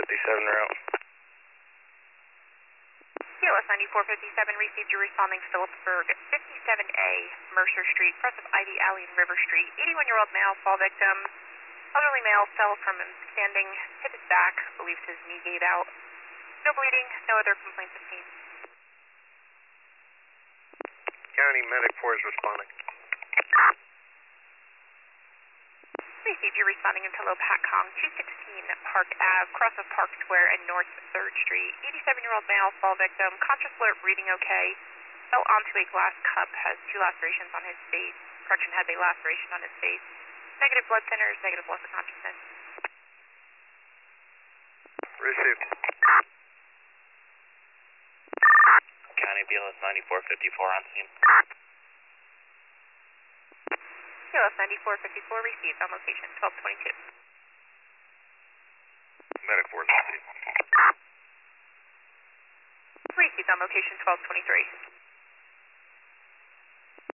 route. TLS 9457 received your responding Phillipsburg, 57A, Mercer Street, crest of Ivy Alley and River Street. 81-year-old male, fall victim. Elderly male fell from standing, hit his back, believes his knee gave out. No bleeding, no other complaints of pain. County Medic 4 is responding. Received you responding into Low Patcong, 216 Park Ave, cross of Park Square and North 3rd Street. 87-year-old male, fall victim, conscious alert, breathing okay. Fell onto a glass cup, has 2 lacerations on his face. Correction, had a laceration on his face. Negative blood thinners, negative loss of consciousness. Received. County BLS 9454 on scene. TLS 9454 received on location 1222. Medic 4 is received. Received on location 1223.